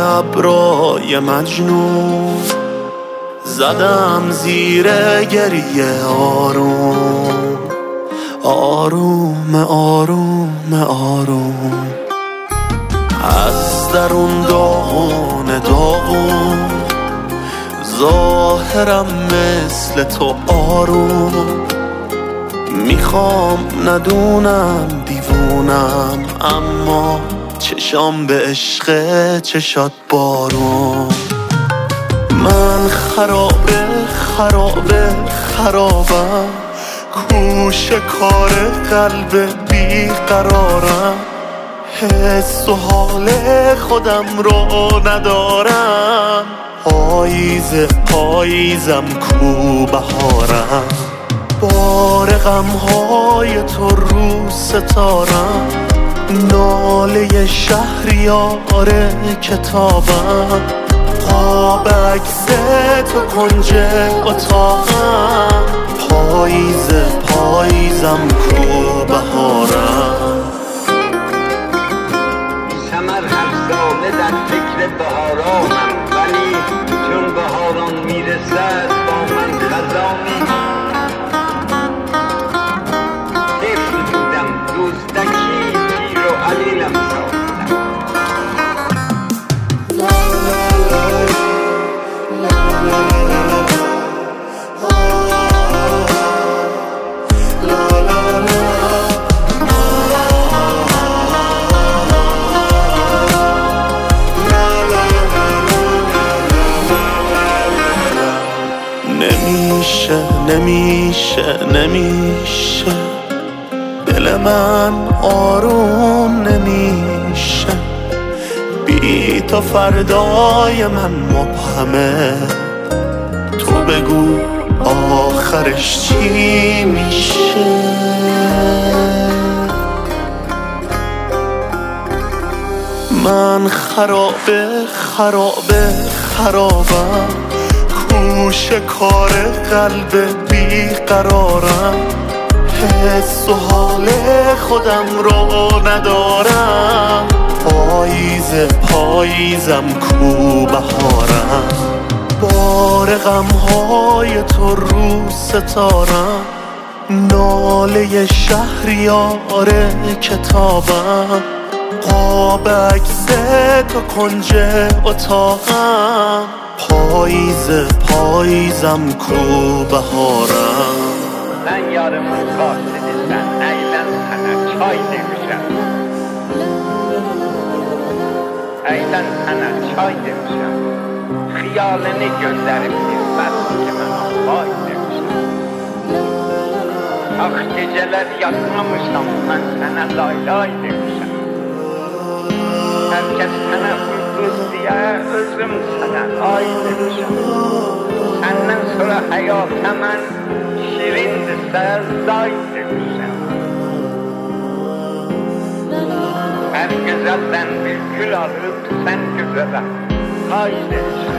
ابرای مجنون زدم زیر گریه آروم آروم آروم آروم از درون داغون داغون ظاهرم مثل تو آروم میخوام ندونم دیوونم اما چشام به عشق چشات بارون من خرابه خرابه خرابم کوش کار قلب بیقرارم حس و حال خودم رو ندارم پاییزم کو بهارم بار غمهای تو رو ستارم ناله شهریار کتابم قاب عکس تو کنج اتاقم پاییزم کو بهارم ثمر هر ساله در فکر بهارانم ولی چون بهاران میرسد با من خزانی طفل بودم دزدکی پیر و علیلم ساختم نمیشه دل من آروم نمیشه بی تو فردای من مبهمه تو بگو آخرش چی میشه من خرابه خرابم کوش کار قلب بیقرارم حس و حال خودم رو ندارم پاییزم کو بهارم بار غمهای تو رو ستارم ناله شهریار کتابم قاب عکس تو کنج اتاقم پاییزم کو بهارم من یارمون قاصدستن ایدن sana çay demişem ایدن sana çay demişem xiyalini gönderip bilmezsin ki ben vay demişem ah geceler yatmamışam ben sana lay lay demişem herkes sana uyduz diye özüm sana ay demişem senden sonra hayata ben şirindirse zay demişem her güzelden bir gül alıp sen güzele hay demişem